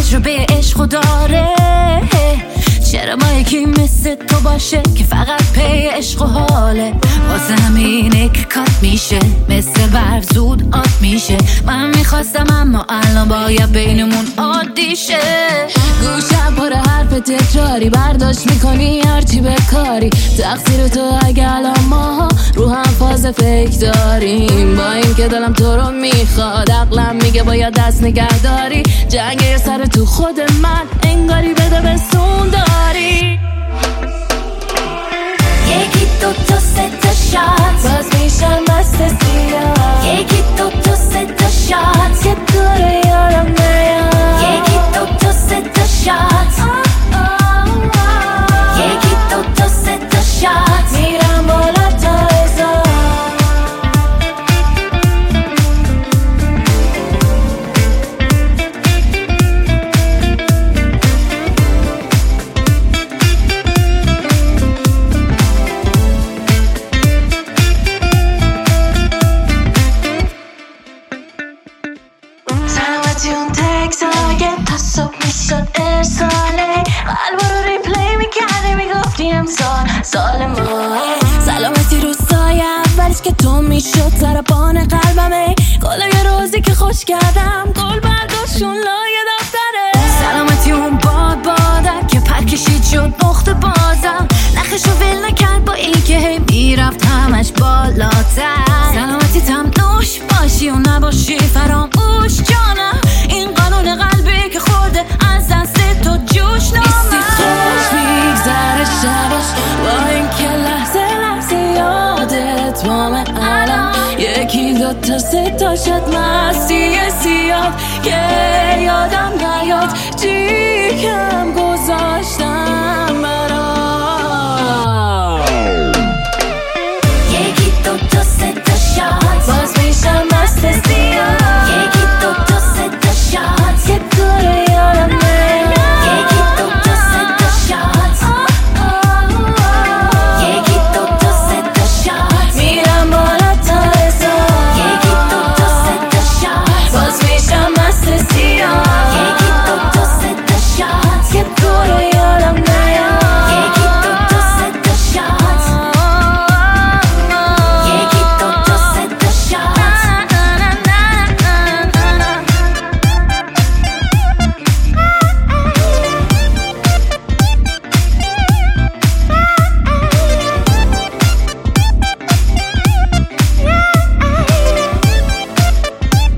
تجربه عشق داره. چرا با یکی مثل تو باشه که فقط پی عشق و حاله؟ واسه همینه که کات میشه، مثل برف زود آب میشه. من میخواستم اما الان باید بینمون عادی شه. گوشم پر حرف تکراری، برداشت میکنی هرچی بکاری. تقصیر تو اگه الان ما رو هم فاز فکر داریم. با این که دلم تو رو میخواد، عقلم میگه باید دست نگه داری. جنگ یه سر تو خود من، انگاری بده به سون داری. یکی دو تا سه تا شات، باز میشم مست سیاه. یکی دو تا سه تا شات، که دوره یارم نیاد. یکی دو تا سه تا شات، یکی دو تا سه تا شات، میرم بالا تا هزار. سلامتی اون تکس اگه تا صبح میشد ارساله. قلب رو ریپلی میکردی میگفتی سال ما. سلامتی روزای اولش که تو میشد سرپان قلبمه. گل یه روزی که خوش کردم، گل برداشتون لایه دفتره. سلامتی اون بادک که پر کشید شد نقطه بازم. نخشو ول نکرد با این که هی میرفت همش بالاتر. سلامتی تم نوش باشی و نباشی فراموش جانم. این قانون قلبی که خورده از دست تو جوش نامه. نیستی خوش میگذره شبش با این که لحظه یادت وامه الان. یکی دو تا سه تا شد مستی زیاد که یادم نیاد چی کم گذاشتم برام. یکی دو تا سه تا شاد، باز میشم مست زیاد. یکی دو تا سه تا شاد، که دوره یارم نیاد. یکی دو تا سه تا شاد، یکی دو تا سه تا شاد، میرم بالا تا هزار. یکی دو تا سه تا شاد، باز میشم مست زیاد. یکی دو تا سه تا شاد، که دوره یارم نیاد. یکی دو تا سه تا شاد، یکی دو تا سه تا شاد.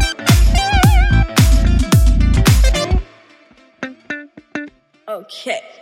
Okay.